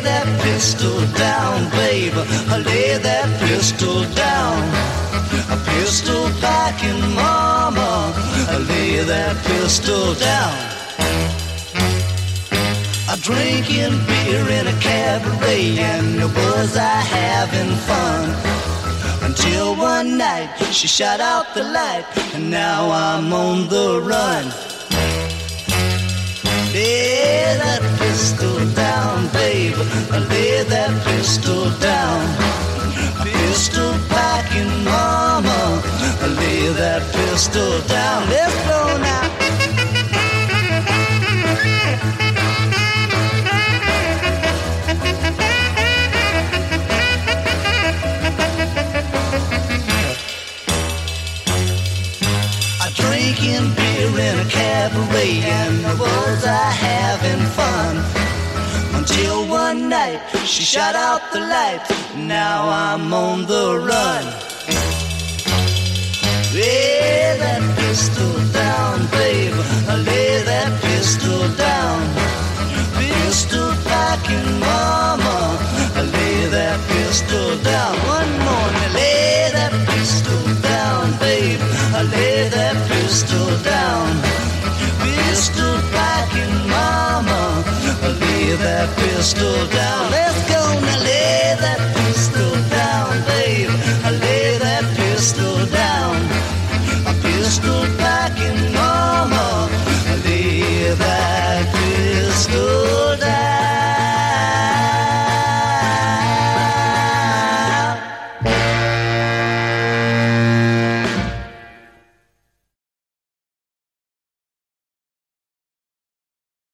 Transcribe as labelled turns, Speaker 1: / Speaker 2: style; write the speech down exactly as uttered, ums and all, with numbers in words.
Speaker 1: that pistol down, babe. Lay that pistol down. A pistol packing mama, lay that pistol down. A drinking beer in a cabaret, and was I having fun? Until one night she shot out the light, and now I'm on the run. Lay that pistol down, babe. Lay that pistol down. Pistol packing mama, lay that pistol down. Let's go now. Drinking beer in a cabaret, and was I having fun? Until one night she shot out the light, now I'm on the run. Lay that pistol down, babe. Lay that pistol down. Pistol packing mama, lay that pistol down. One more, lay that pistol down, babe. Lay that pistol down. Pistol packing mama, lay that pistol down.